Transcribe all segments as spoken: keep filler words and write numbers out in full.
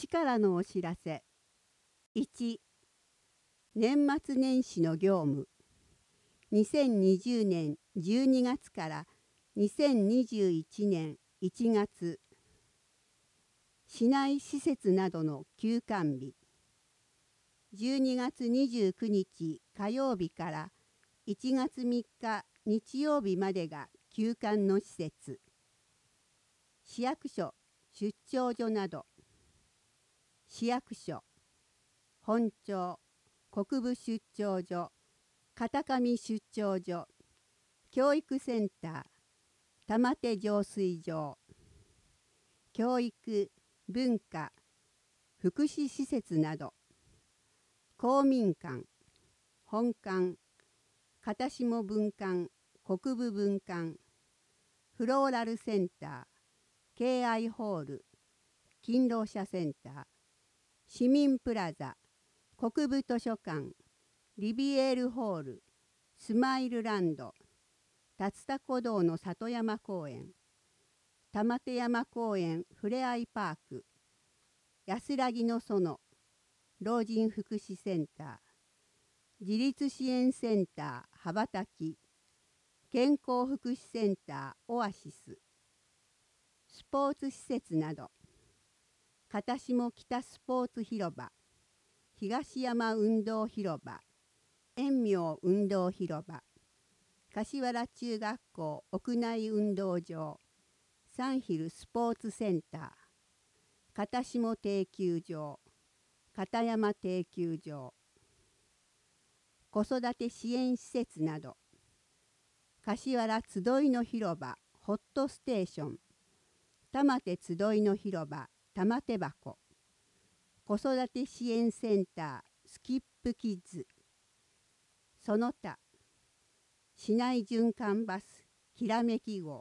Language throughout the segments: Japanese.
市からのお知らせ。いち、年末年始の業務。にせんにじゅうねんじゅうにがつからにせんにじゅういちねんいちがつ。市内施設などの休館日。じゅうにがつにじゅうくにち火曜日からいちがつみっか日曜日までが休館の施設。市役所、出張所など。市役所、本庁、国部出張所、片上出張所、教育センター、玉手浄水場、教育、文化、福祉施設など。公民館、本館、片下分館、国部分館、フローラルセンター、敬愛ホール、勤労者センター、市民プラザ、国部図書館、リビエールホール、スマイルランド、竜田古道の里山公園、玉手山公園ふれあいパーク、安らぎの園、老人福祉センター、自立支援センター羽ばたき、健康福祉センターオアシス、スポーツ施設など。片下北スポーツ広場、東山運動広場、円明運動広場、柏原中学校屋内運動場、サンヒルスポーツセンター、片下定休場、片山定休場、子育て支援施設など。柏原集いの広場ホットステーション、玉手集いの広場玉手箱、子育て支援センタースキップキッズ、その他。市内循環バスきらめき号。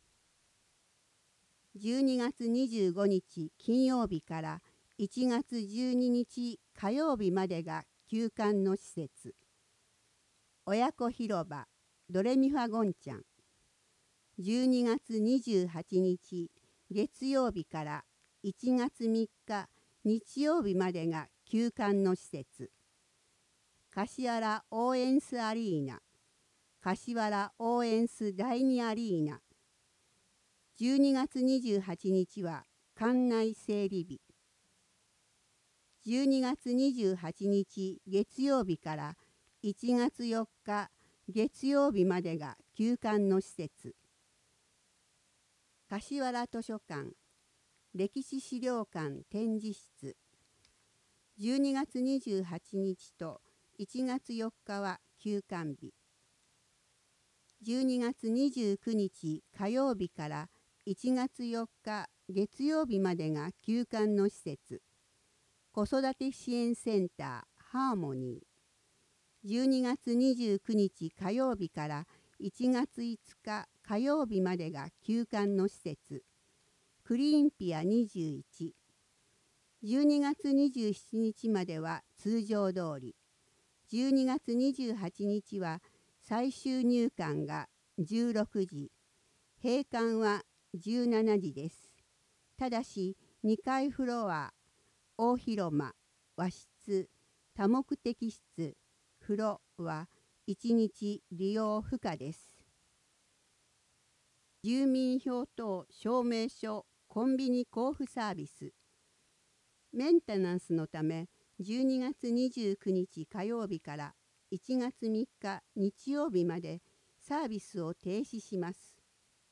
じゅうにがつにじゅうごにち金曜日からいちがつじゅうににち火曜日までが休館の施設。親子広場ドレミファゴンちゃん。じゅうにがつにじゅうはちにち月曜日からいちがつみっか日曜日までが休館の施設。柏原オーエンスアリーナ、柏原オーエンスだいにアリーナ。じゅうにがつにじゅうはちにちは館内整理日。じゅうにがつにじゅうはちにち月曜日からいちがつよっか月曜日までが休館の施設。柏原図書館、歴史資料館展示室。じゅうにがつにじゅうはちにちといちがつよっかは休館日。じゅうにがつにじゅうくにち火曜日からいちがつよっか月曜日までが休館の施設。子育て支援センターハーモニー。じゅうにがつにじゅうくにち火曜日からいちがついつか火曜日までが休館の施設。クリーンピアにじゅういち。じゅうにがつにじゅうしちにちまでは通常通り。じゅうにがつにじゅうはちにちは最終入館がじゅうろくじ、閉館はじゅうしちじです。ただしにかいフロア、大広間、和室、多目的室、風呂はいちにち利用不可です。住民票等証明書コンビニ交付サービス。メンテナンスのためじゅうにがつにじゅうくにち火曜日からいちがつみっか日曜日までサービスを停止します。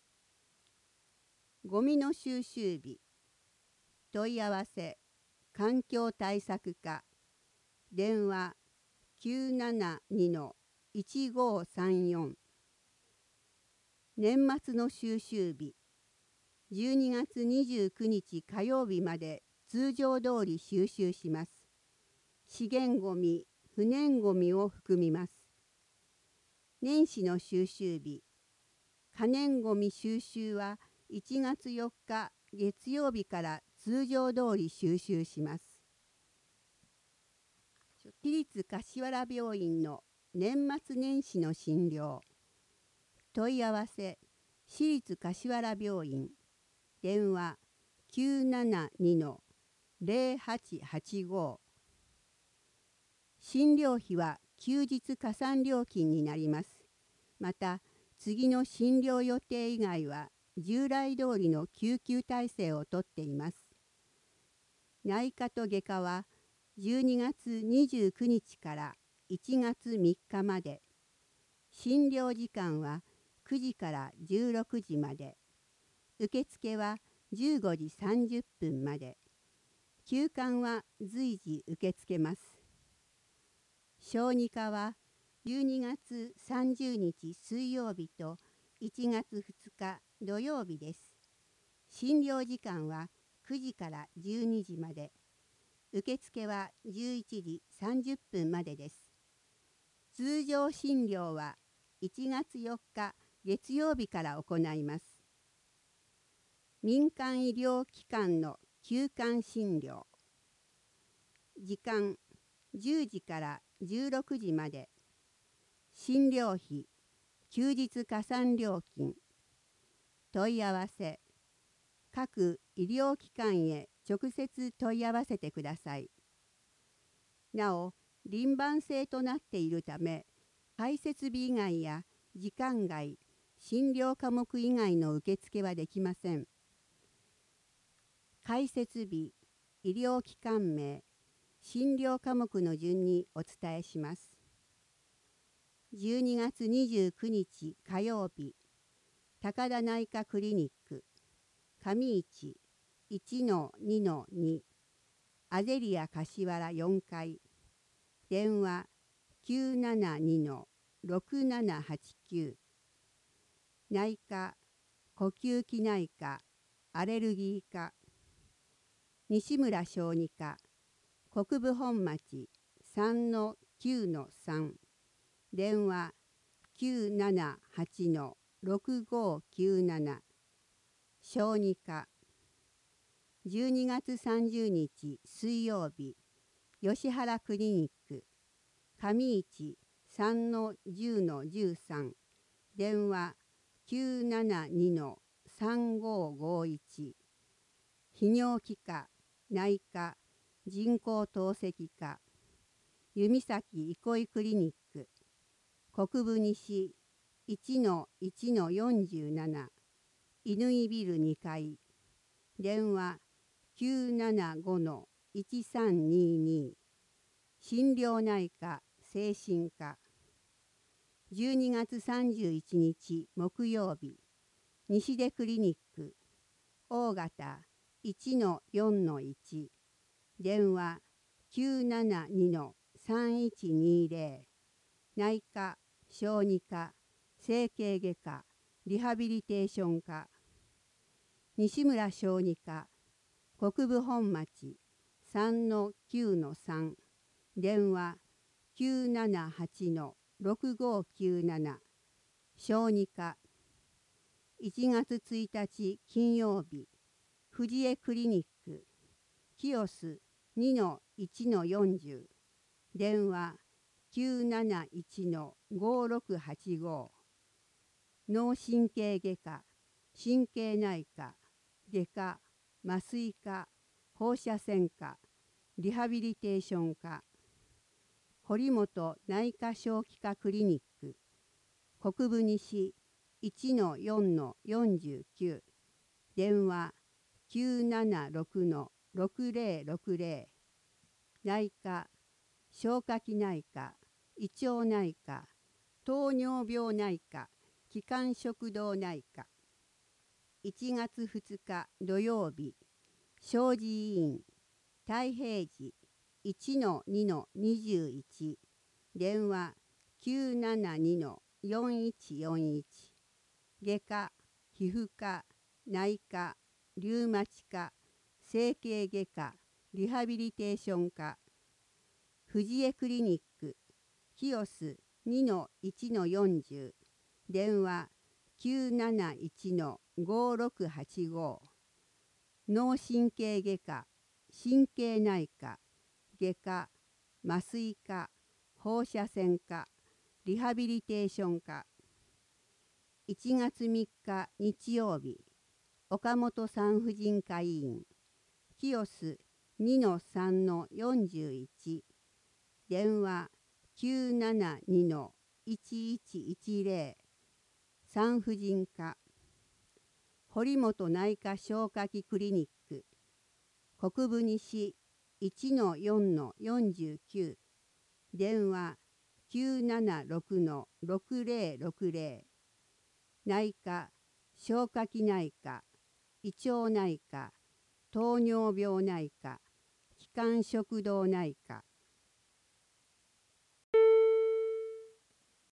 ゴミの収集日。問い合わせ環境対策課、電話 きゅうななにのいちごさんよん。年末の収集日。じゅうにがつにじゅうくにち火曜日まで通常通り収集します。資源ごみ、不燃ごみを含みます。年始の収集日。可燃ごみ収集はいちがつよっか月曜日から通常通り収集します。私立柏原病院の年末年始の診療。問い合わせ私立柏原病院、電話 きゅうななにのゼロはちはちご。診療費は休日加算料金になります。また、次の診療予定以外は従来通りの救急体制をとっています。内科と外科はじゅうにがつにじゅうくにちからいちがつみっかまで。診療時間はくじからじゅうろくじまで。受付はじゅうごじさんじゅっぷんまで。急患は随時受け付けます。小児科はじゅうにがつさんじゅうにち水曜日といちがつふつか土曜日です。診療時間はくじからじゅうにじまで。受付はじゅういちじさんじゅっぷんまでです。通常診療はいちがつよっか月曜日から行います。民間医療機関の急患診療。時間じゅうじからじゅうろくじまで。診療費、休日加算料金。問い合わせ。各医療機関へ直接問い合わせてください。なお、輪番制となっているため、開設日以外や時間外、診療科目以外の受付はできません。開設日、医療機関名、診療科目の順にお伝えします。じゅうにがつにじゅうくにち火曜日、高田内科クリニック、上市 いちのにのに、アゼリア柏原よんかい、電話 きゅうななにのろくななはちきゅう。内科、呼吸器内科、アレルギー科。西村小児科、国分本町 さんのきゅうのさん。電話 きゅうななはちのろくごきゅうなな。小児科。じゅうにがつさんじゅうにち水曜日、吉原クリニック、上市 さんのじゅうのじゅうさん。電話 きゅうななにのさんごごいち。泌尿器科、内科、人工透析科。弓崎憩いクリニック、国分西 いちのいちのよんじゅうなな。乾ビルにかい。電話 きゅうななごのいちさんにに。心療内科、精神科。じゅうにがつさんじゅういちにち木曜日、西出クリニック、大型 いちのよんのいち。電話 きゅうななにのさんいちにぜろ。内科、小児科、整形外科、リハビリテーション科。西村小児科、国分本町 さんのきゅうのさん。電話 きゅうななはちのろくごきゅうなな。小児科。いちがつついたち金曜日、藤江クリニック、清須 にのいちのよんじゅう。電話 きゅうなないちのごろくはちご。脳神経外科、神経内科、外科、麻酔科、放射線科、リハビリテーション科。堀本内科小児科クリニック、国分西 いちのよんのよんじゅうきゅう。電話 きゅうななろくのろくぜろろくぜろ。内科、消化器内科、胃腸内科、糖尿病内科、気管食道内科。いちがつふつか土曜日、小児医院、太平寺 いちのにのにじゅういち。電話 きゅうななにのよんいちよんいち。外科、皮膚科、内科、リウマチ科、整形外科、リハビリテーション科。藤江クリニック、清須 にのいちのよんじゅう。電話 きゅうなないちのごろくはちご。脳神経外科、神経内科、外科、麻酔科、放射線科、リハビリテーション科。いちがつみっか日曜日、岡本産婦人科医院、清須にのさんのよんじゅういち、電話きゅうななにのいちいちいちぜろ、産婦人科、堀本内科消化器クリニック、国分西 いちのよんのよんじゅうきゅう、電話きゅうななろくのろくぜろろくぜろ、内科、消化器内科、胃腸内科、糖尿病内科、気管食道内科。